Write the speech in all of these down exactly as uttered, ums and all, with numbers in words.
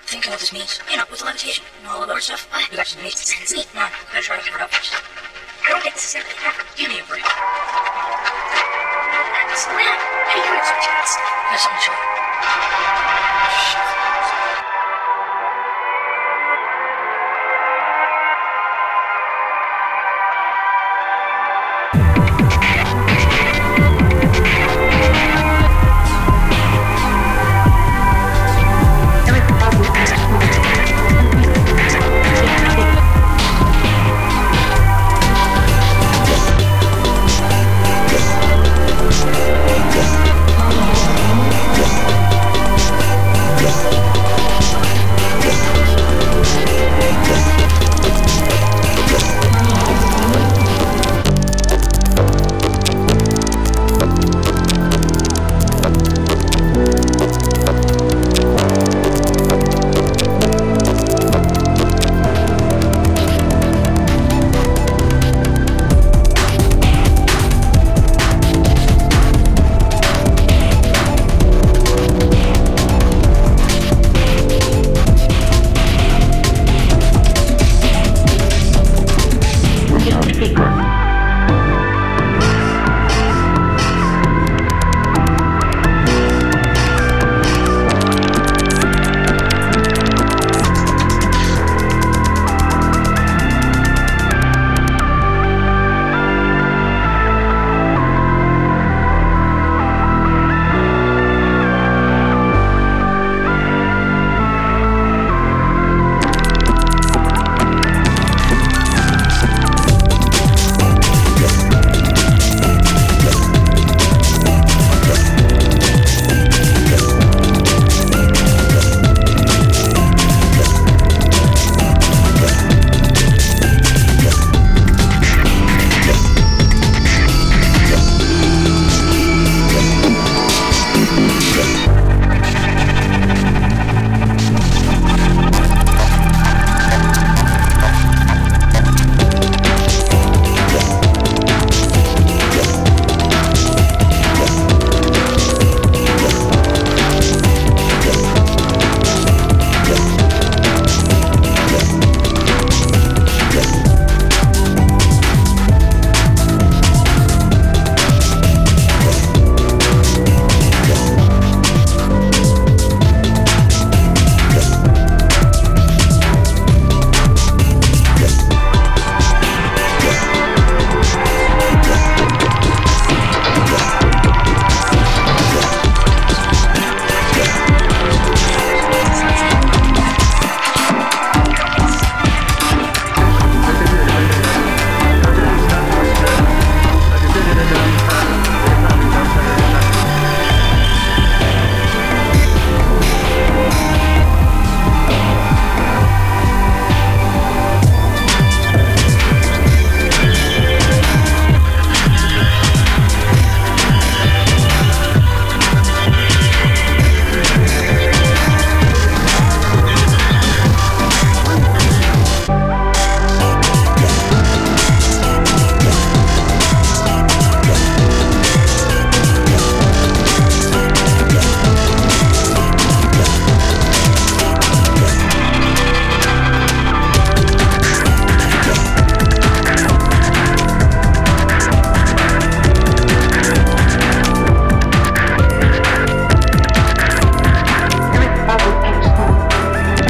think of what this means. You know, with the levitation and all the other stuff. I think that's neat. It's neat. No, I'm gonna try to figure it out first. I don't think this is simply happening. Give me a break. That's the man. How do you do such that stuff? There's something to show you.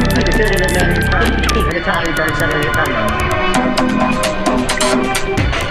Italian, very, very, very, very, very.